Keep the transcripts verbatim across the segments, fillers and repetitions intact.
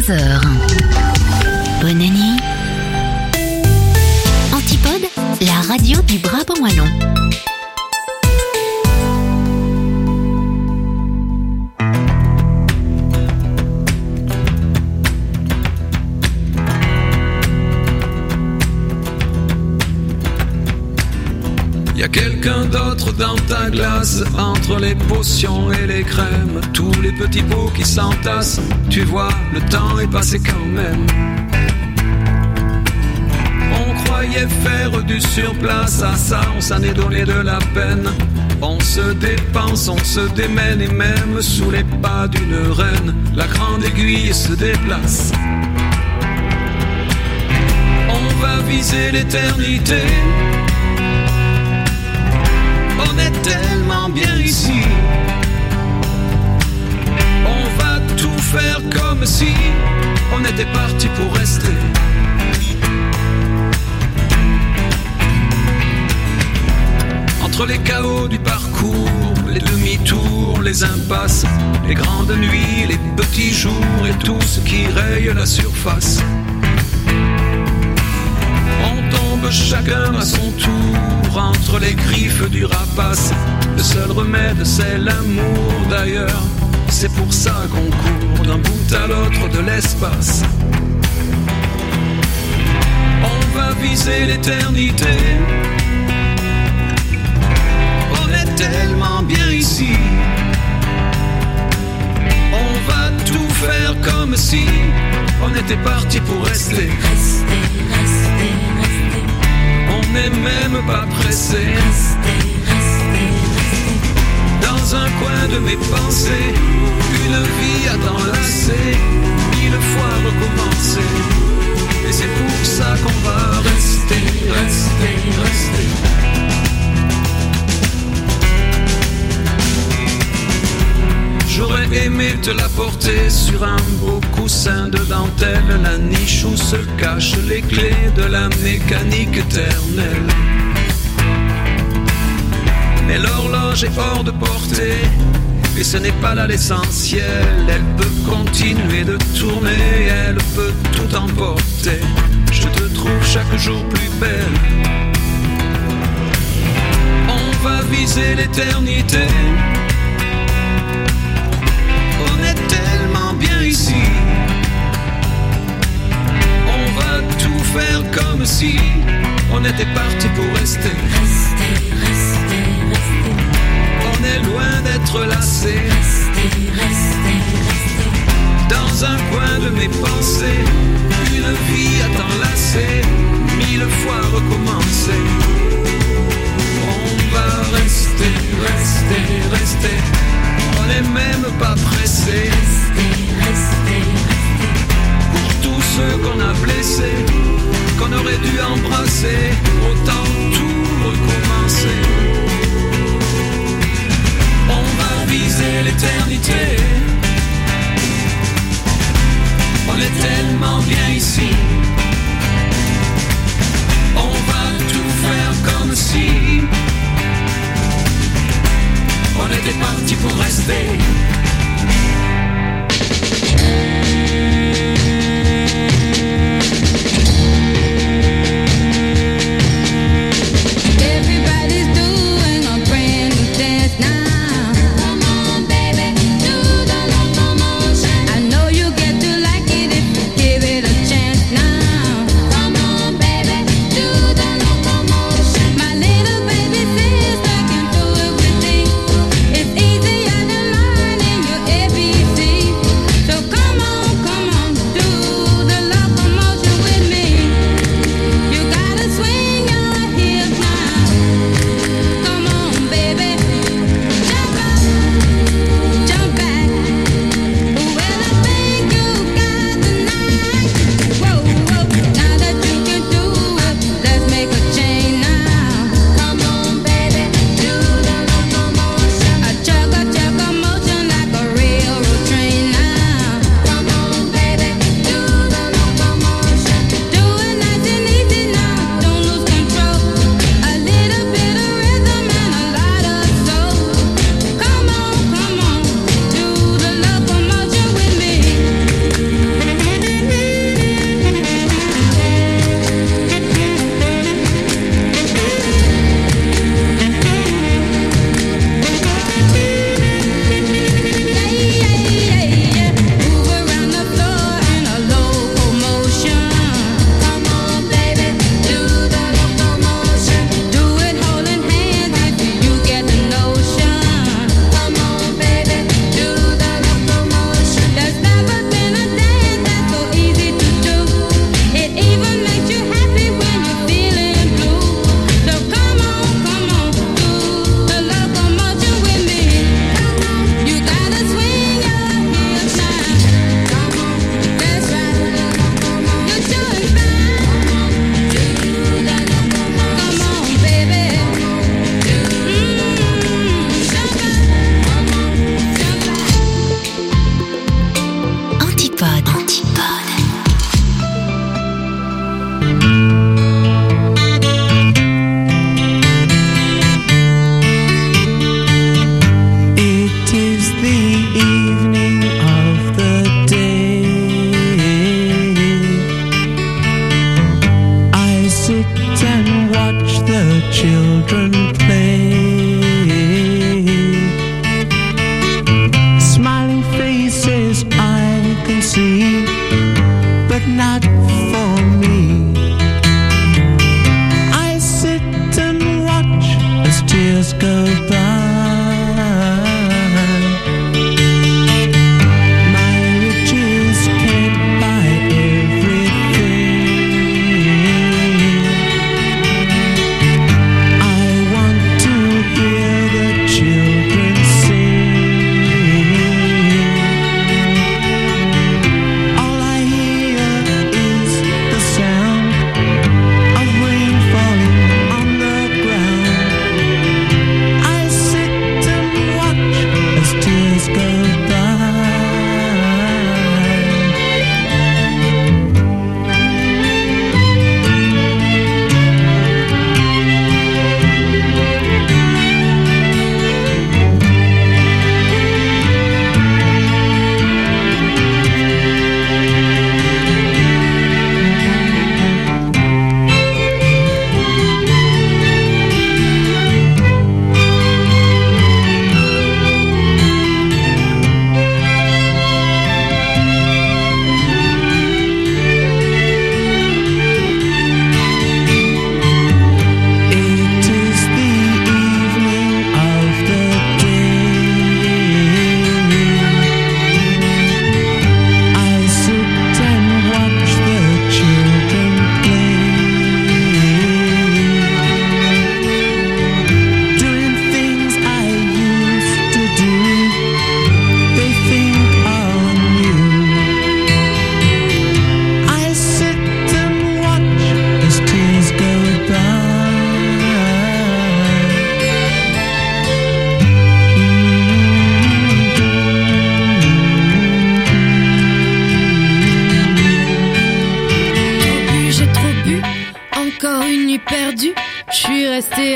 vingt-trois heures. Bonne nuit. Antipode, la radio du Brabant wallon. Y'a quelqu'un d'autre dans ta glace, entre les potions et les crèmes, tous les petits pots qui s'entassent, tu vois, le temps est passé quand même. On croyait faire du surplace, à ça on s'en est donné de la peine. On se dépense, on se démène et même sous les pas d'une reine, la grande aiguille se déplace. On va viser l'éternité. On est tellement bien ici. On va tout faire comme si on était parti pour rester. Entre les chaos du parcours, les demi-tours, les impasses, les grandes nuits, les petits jours et tout ce qui raye la surface. On tombe chacun à son tour entre les griffes du rapace. Le seul remède c'est l'amour d'ailleurs, c'est pour ça qu'on court d'un bout à l'autre de l'espace. On va viser l'éternité. On est tellement bien ici. On va tout faire comme si on était parti pour rester. Rester, rester, rester. On n'est même pas pressé. Rester, rester, rester. Dans un coin de mes pensées, une vie à t'enlacer, mille fois recommencer. Et c'est pour ça qu'on va rester, rester, rester. J'aurais aimé te la porter sur un beau coussin de dentelle, la niche où se cachent les clés de la mécanique éternelle. Mais l'horloge est hors de portée, et ce n'est pas là l'essentiel. Elle peut continuer de tourner, elle peut tout emporter. Je te trouve chaque jour plus belle. On va viser l'éternité. On est tellement bien ici. On va tout faire comme si on était parti pour rester. Rester, rester, rester. On est loin d'être lassé. Rester, rester, rester. Dans un coin de mes pensées, une vie à t'enlacer, mille fois recommencer. On va rester, rester, rester. On n'est même pas pressé. Rester, rester, rester. Pour tous ceux qu'on a blessés, qu'on aurait dû embrasser, autant tout recommencer. On va viser l'éternité. On est tellement bien ici. On va tout faire comme si on était parti pour rester. Everybody's doing a brand new dance now. Come on, baby, do the locomotion. I know you get to like it if you give it a chance now. Come on, baby, do the locomotion. My little baby sister can do it with me. It's easier than mine.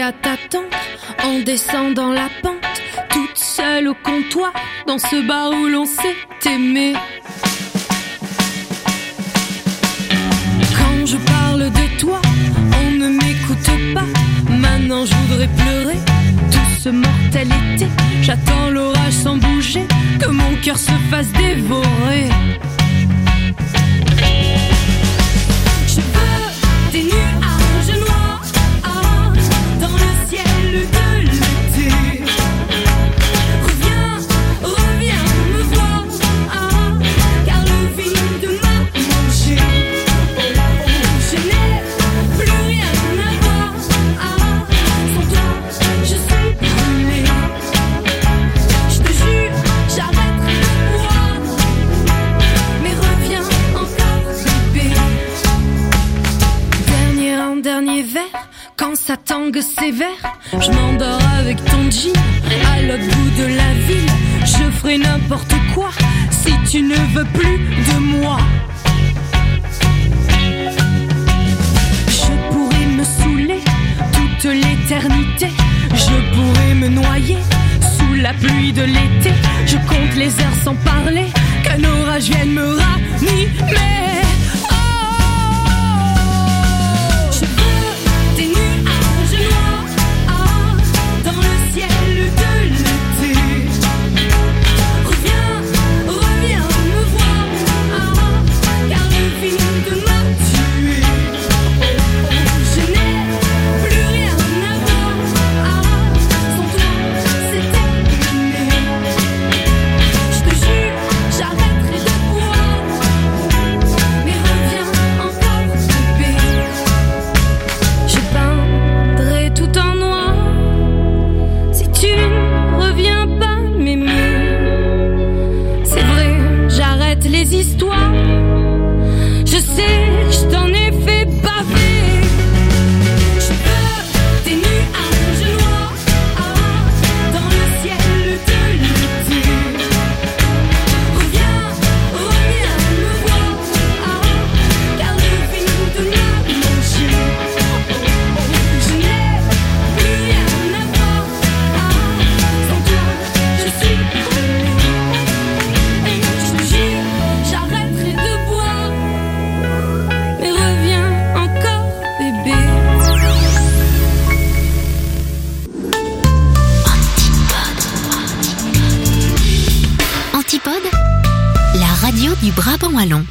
à t'attendre en descendant la pente, toute seule au comptoir, dans ce bar où l'on s'est aimé. Quand je parle de toi, on ne m'écoute pas. Maintenant je voudrais pleurer douce mortalité. J'attends l'orage sans bouger, que mon cœur se fasse dévorer. Je veux des nuages noirs ah, dans le ciel de l'été. Reviens, reviens me voir ah, car le vide m'a mangé. Je n'ai plus rien à voir ah, sans toi je suis brûlée. Je te jure j'arrêterai de boire, mais reviens encore bébé. Dernier un dernier verre, quand ça tangue sévère, je m'endors avec ton jean à l'autre bout de la ville. Je ferai n'importe quoi si tu ne veux plus de moi. Je pourrais me saouler toute l'éternité. Je pourrais me noyer sous la pluie de l'été. Je compte les heures sans parler, qu'un orage vienne me ranimer. Oh, je veux des nuages noirs ah, dans le ciel de l'été. Reviens, reviens me voir ah, car le vide m'a tué. Je n'ai plus rien à voir ah, sans toi c'est terminé. Je te jure j'arrêterai de boire, mais reviens encore bébé. Je peindrai tout en noir si tu ne reviens pas m'aimer. C'est vrai, j'arrête les histoires. Je sais, je t'en ai fait baver. Je veux des nuages noirs ah, dans le ciel de l'été. Reviens, reviens me voir ah, car le vide m'a mangé. Je n'ai plus rien à voir ah, sans toi je suis brûlée. Et je te jure j'arrêterai de boire, mais reviens encore bébé. Antipode, la radio du Brabant wallon.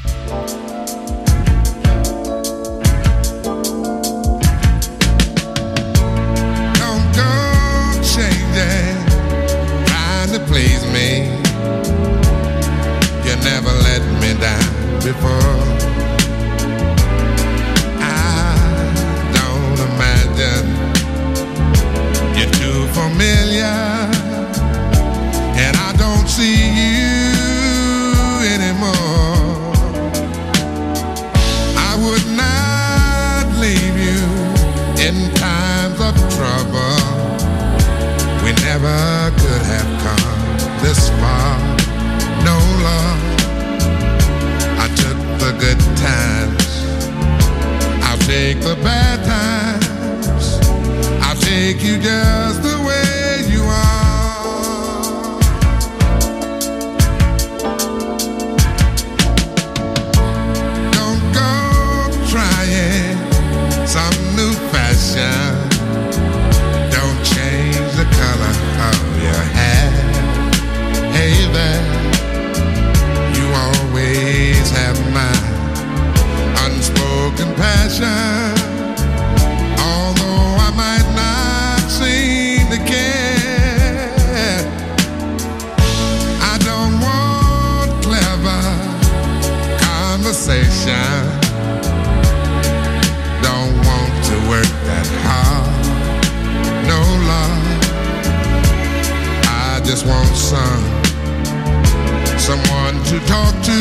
Don't go changing, trying to please me. You never let me down before. I don't imagine you're too familiar, and I don't see you anymore. I would not leave you in times of trouble. We never could have come this far. No love. I took the good times. I'll take the bad times. I'll take you just the way you are. Don't go trying some new fashion. Don't change the color of your hair. Hey there, you always have my unspoken passion. Although I might not seem to care, I don't want clever conversation. Don't want to work that hard. No love. I just want some someone to talk to.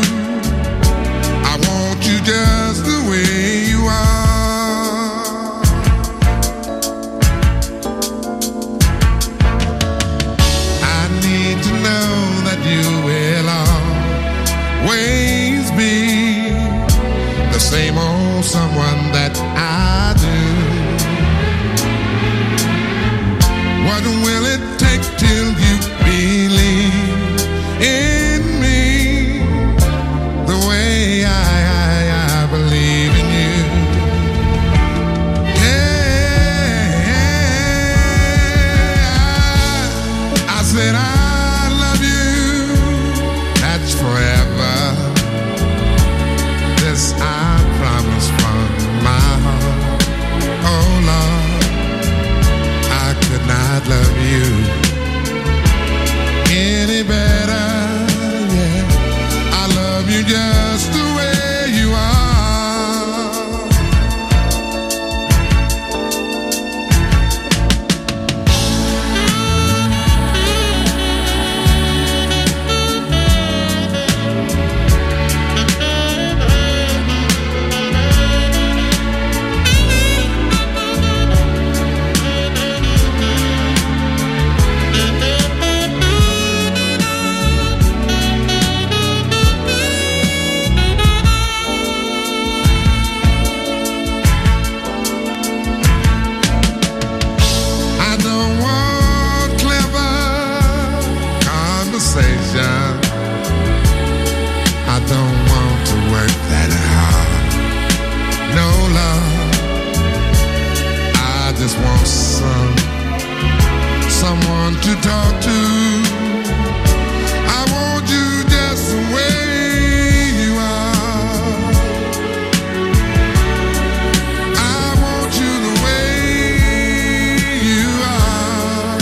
I want you just the way you are. I need to know that you will always be the same old someone that I do. I'd love you any better, yeah. I love you just the way you are. I don't want to work that hard. No love. I just want some someone to talk to. I want you just the way you are. I want you the way you are.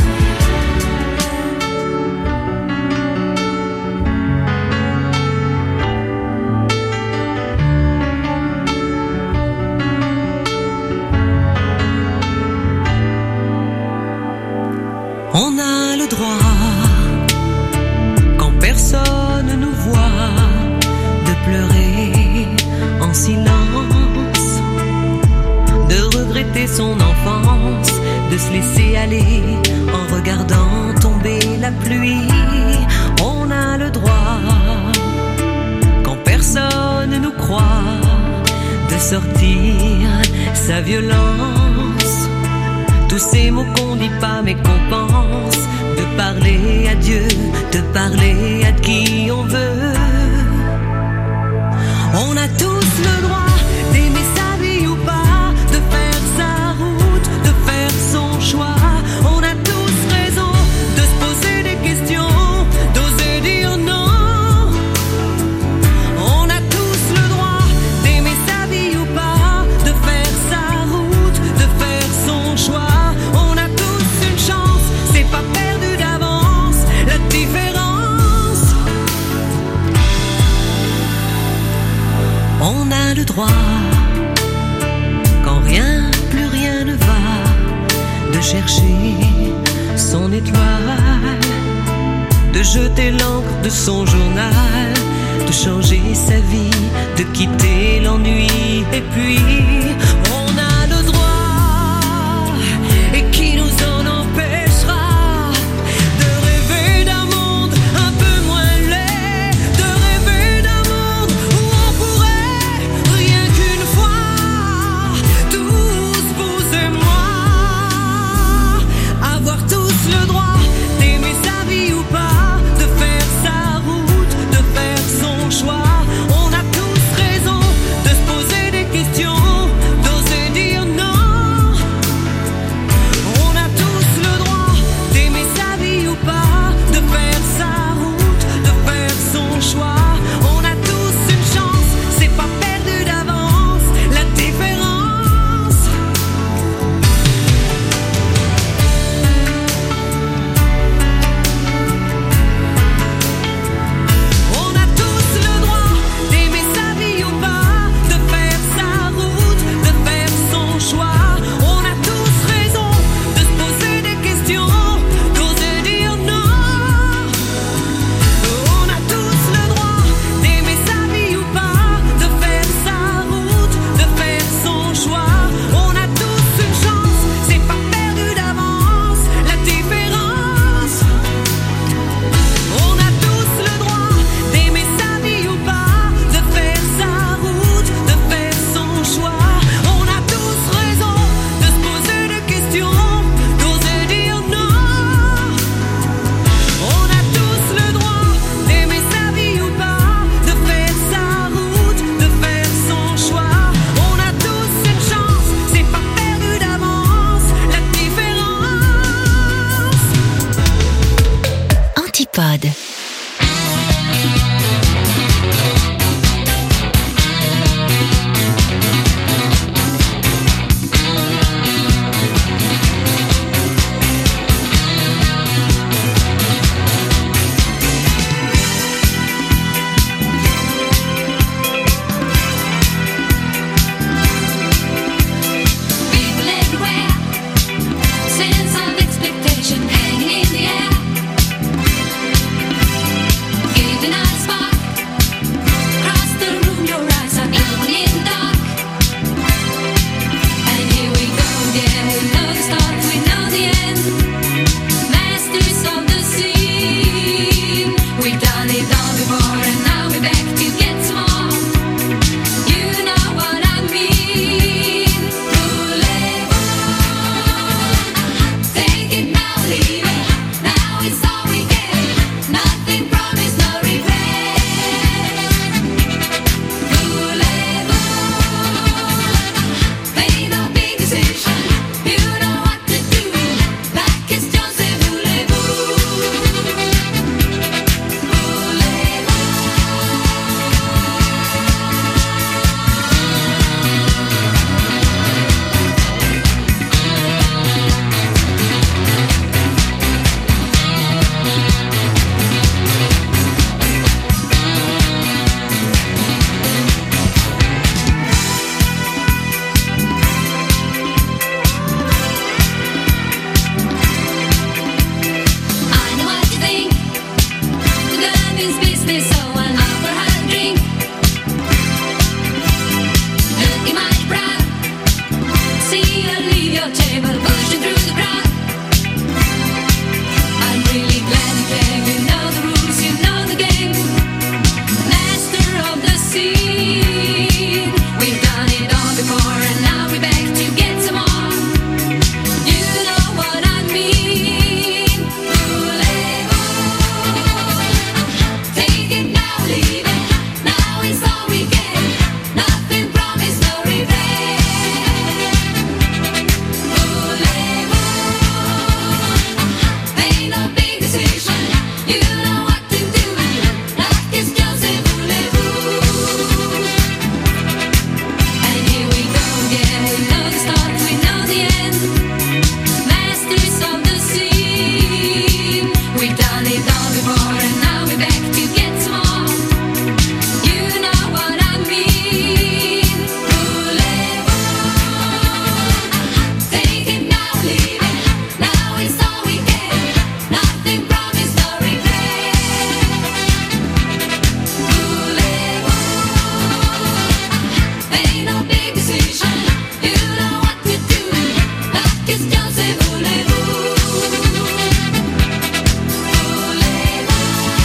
On a le droit, quand personne nous voit, de pleurer en silence, de regretter son enfance, de se laisser aller en regardant tomber la pluie. On a le droit, quand personne nous croit, de sortir sa violence. Tous ces mots qu'on dit pas mais qu'on pense, de parler à Dieu, de parler à qui on veut. On a tous le droit d'aimer sa vie ou pas, de faire sa route, de faire son choix. On a tous raison de se poser des questions, d'oser dire non. On a tous le droit d'aimer sa vie ou pas, de faire sa route, de faire son choix. Pas perdu d'avance, la différence. On a le droit, quand rien, plus rien ne va, de chercher son étoile, de jeter l'encre de son journal, de changer sa vie, de quitter l'ennui. Et puis, on a le droit, et qui nous en empêchera, le droit d'aimer sa vie ou pas, de faire sa route, de faire son choix. On a tous raison de se poser des questions, d'oser dire non. On a tous le droit d'aimer sa vie ou pas, de faire sa route, de faire son choix. On a tous une chance, c'est pas perdu d'avance, la différence. Antipode. Question c'est voulez-vous? Voulez-vous?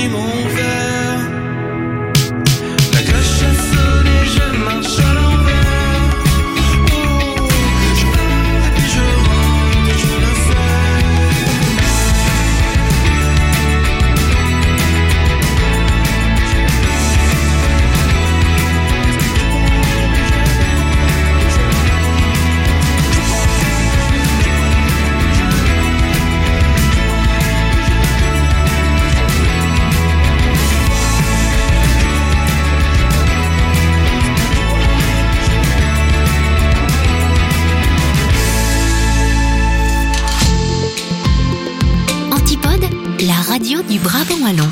remplis mon verre. La cloche a sonné, je marche à l'envers. Oh, je pars et puis je rentre et je le Antipode, la radio du Brabant wallon.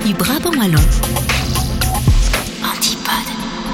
du Brabant wallon. Antipode.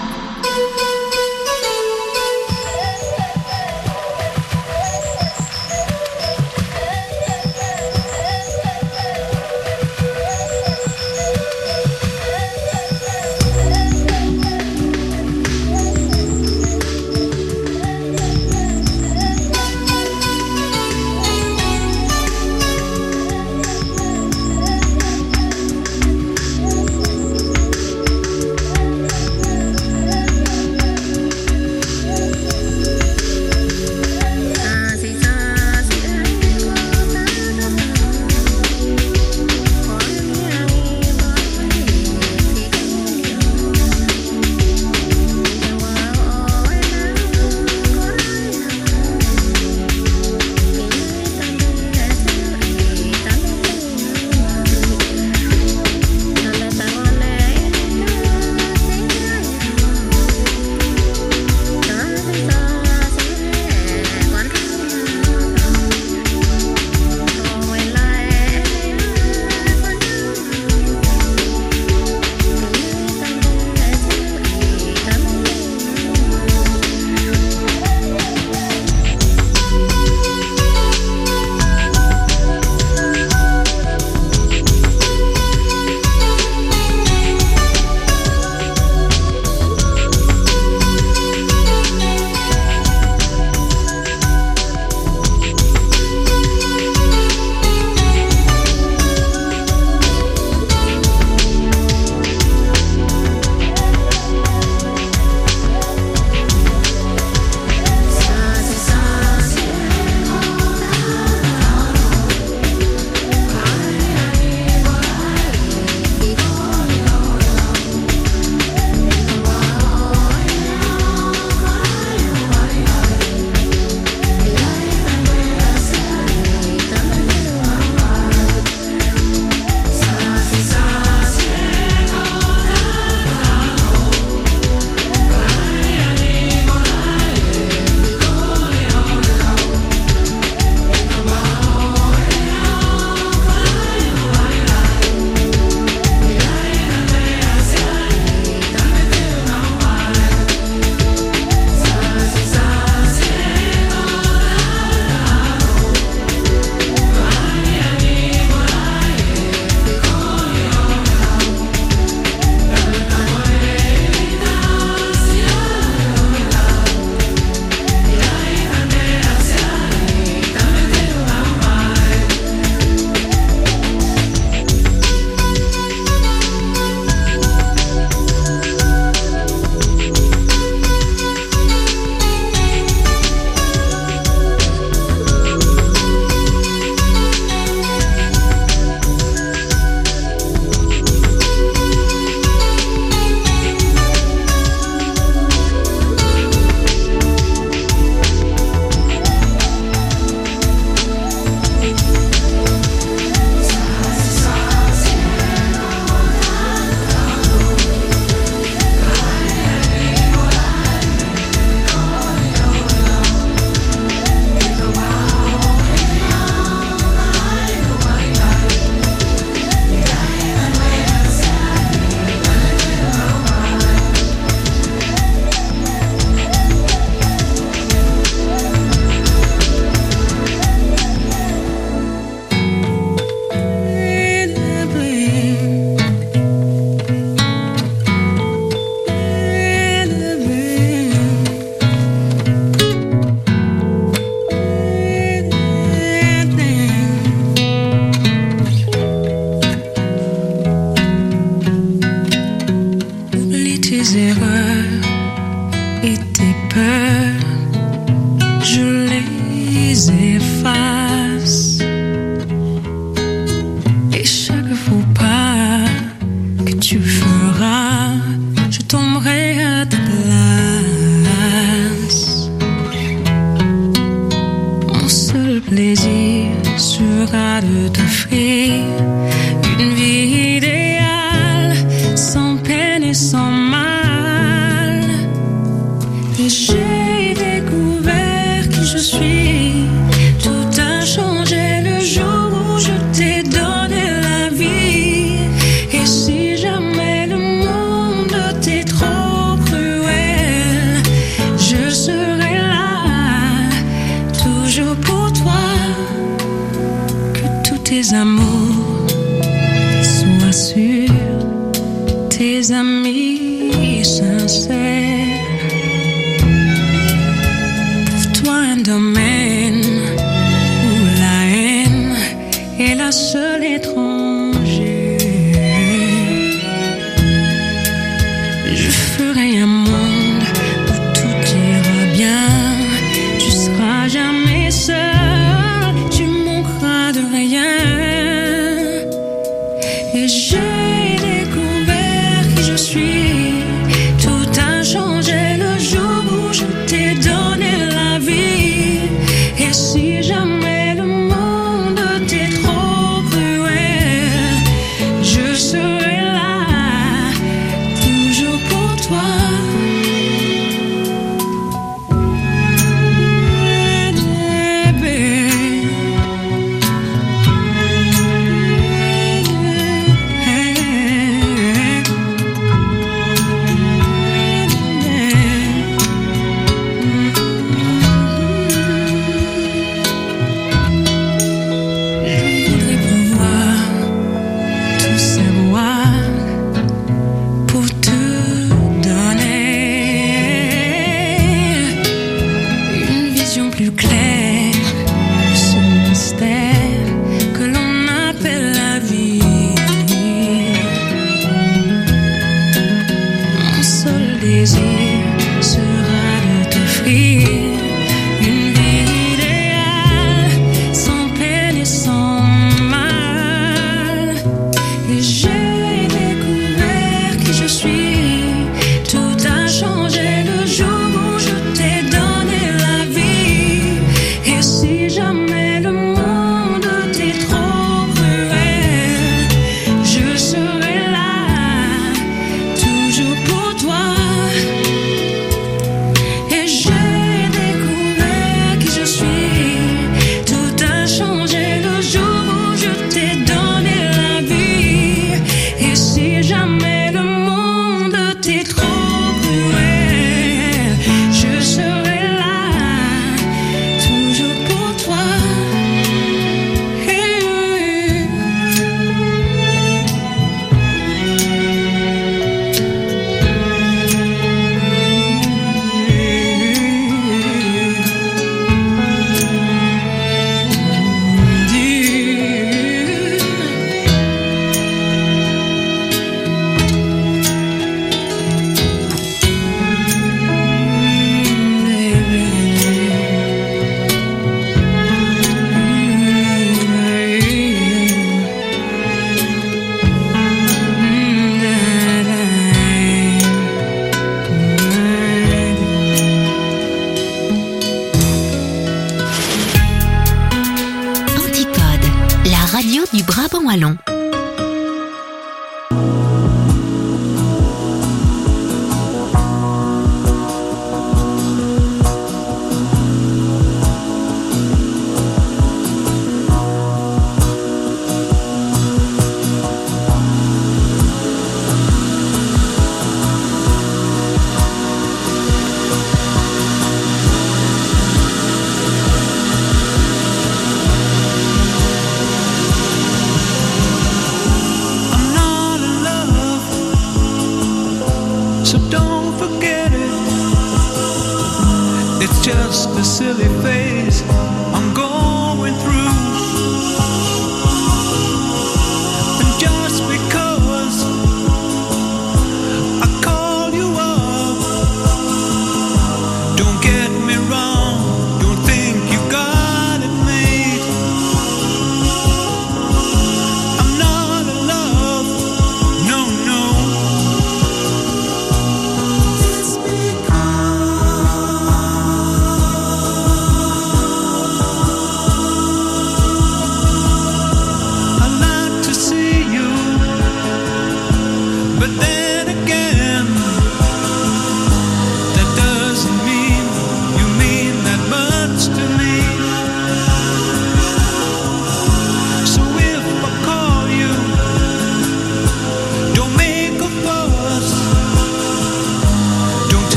sera de t'offrir une vie idéale, sans peine et sans mal. Et j'ai découvert qui je suis. Tout a changé le jour où je t'ai donné la vie. Et amis sincères. Trouve-toi un domaine où la haine est la seule étrangère. Je ferai un monde où tout ira bien. Tu seras jamais seul, tu manqueras de rien. Et j'ai découvert qui je suis. Tout a changé le jour où je t'ai donné la vie. Et si jamais le monde t'est trop cruel, je serai là, toujours pour toi. Plus clair, ce mystère que l'on appelle la vie. Mon seul désir sera de t'offrir une vie idéale, sans peine et sans mal. Et j'ai découvert qui je suis. Tout a changé le jour où je t'ai donné la vie. Et si jamais le monde t'est trop cruel, je serai là, toujours pour toi. Et j'ai découvert qui je suis. Tout a changé le jour où je t'ai donné la vie. Et si jamais le monde t'est trop cruel, je serai là, toujours pour toi. Antipode, la radio du Brabant wallon. I'm not in love, so don't forget it. It's just a silly phase I'm going through. And just because I call you up, don't get me wrong, don't think you got it made. I'm not in love, no, no. It's because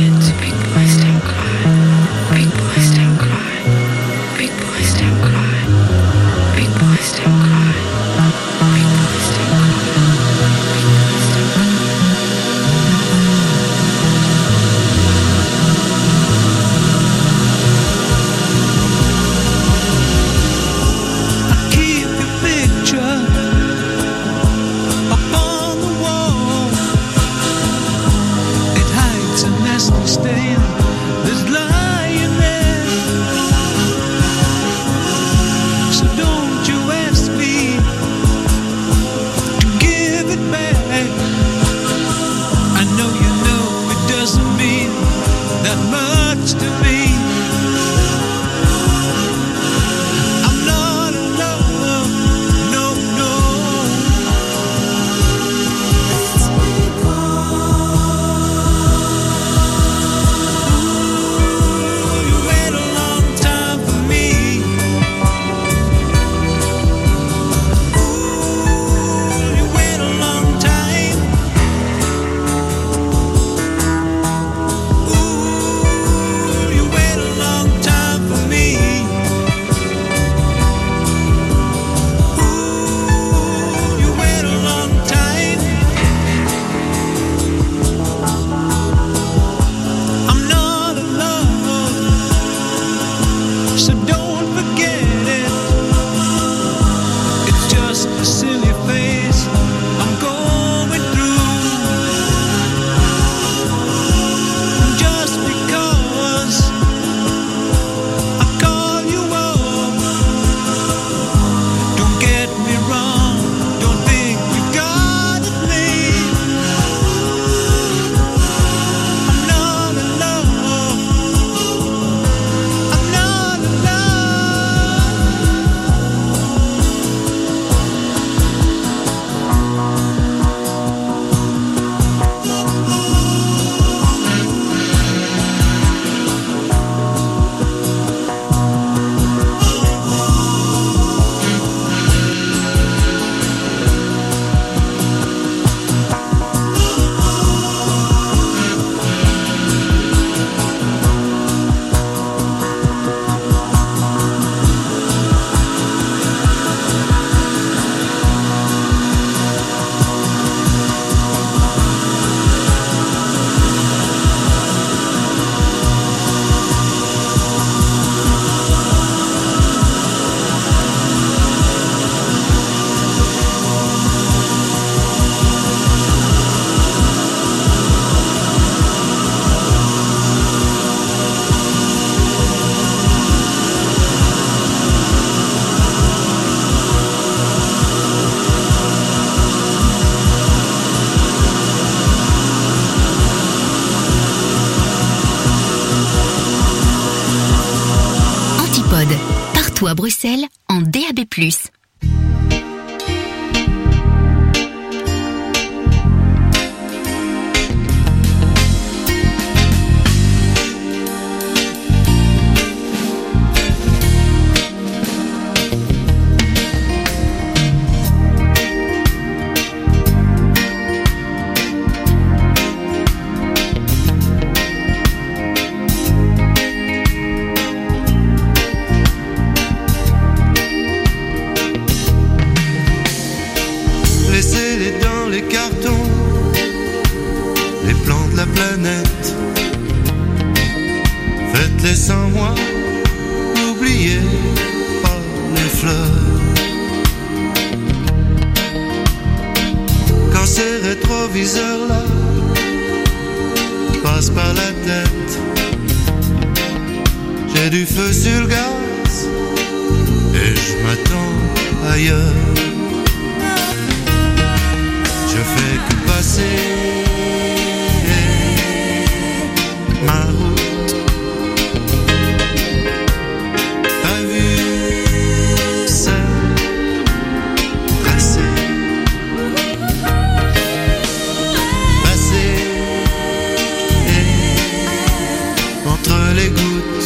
kids, big boys don't cry. Big boys don't cry. Big boys don't cry. Big boys don't cry. Big boys don't cry. Keep your picture upon the wall. It hides a nasty stain that's lying there. So don't you ask me to give it back. I know you know it doesn't mean that much to me. I'm not in love, no, no. Ooh, you wait a long time for me. Ooh, you wait a long time. Ooh, you wait a long time for me. Ooh, you wait a long time. I'm not in love, so don't forget it. It's just a silly phase I'm going through. Just because I call you up, don't get me wrong, don't think you got it made. I'm not in love, I'm not in love. Antipode, partout à Bruxelles, en D A B plus. Laissez-les dans les cartons, les plans de la planète. Faites-les sans moi, n'oubliez pas les fleurs. Quand ces rétroviseurs-là passent par la tête, j'ai du feu sur le gaz et je m'attends ailleurs. Je fais que passer ma route. T'as vu ça tracé, passer entre les gouttes.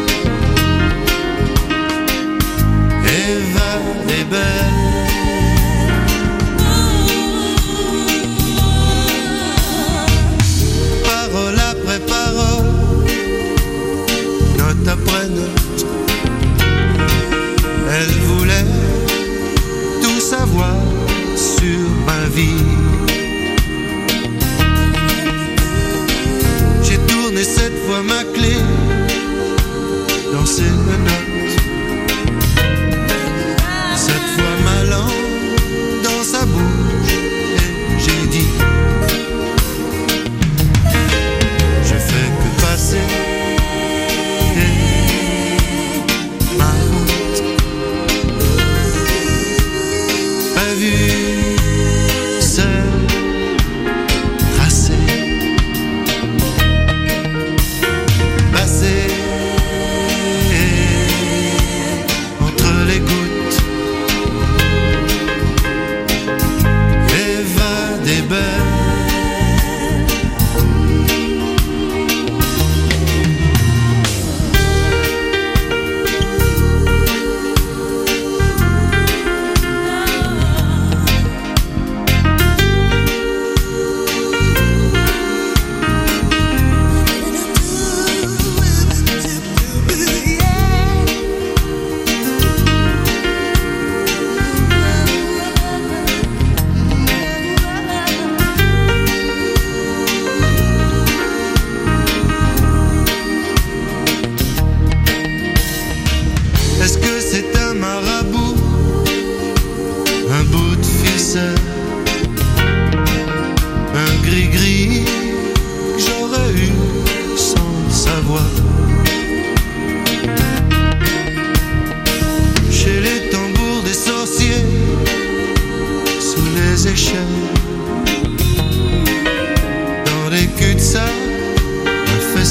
Eva est belle. Parole après parole.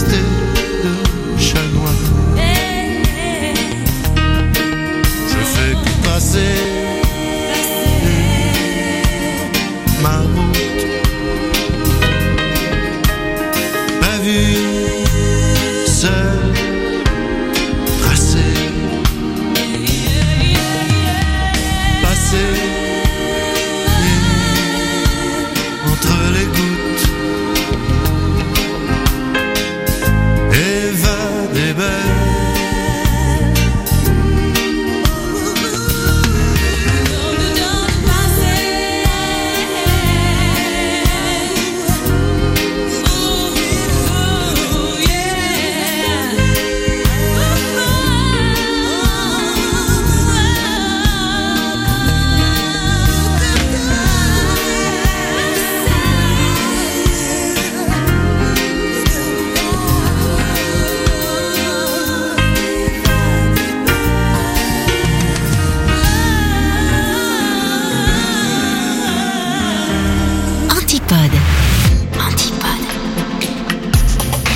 rester.